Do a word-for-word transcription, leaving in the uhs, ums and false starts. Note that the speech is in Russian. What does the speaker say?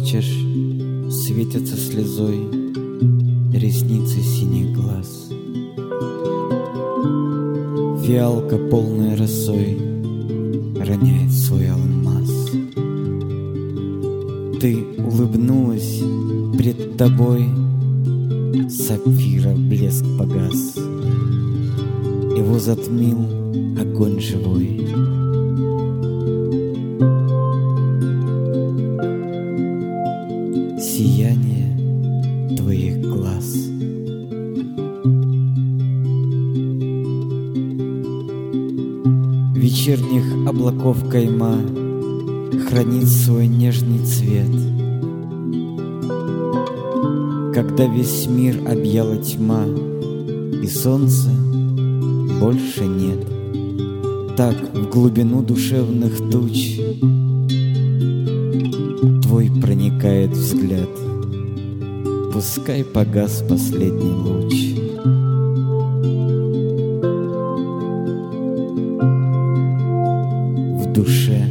плачешь, светятся слезой ресницы синих глаз. Фиалка, полная росой, роняет свой алмаз. Ты улыбнулась, пред тобой сапфира блеск погас, его затмил огонь живой. Сияние твоих глаз. Вечерних облаков кайма хранит свой нежный цвет. Когда весь мир объяла тьма и солнца больше нет, так в глубину душевных туч твой проникает взгляд. Пускай погас последний луч. В душе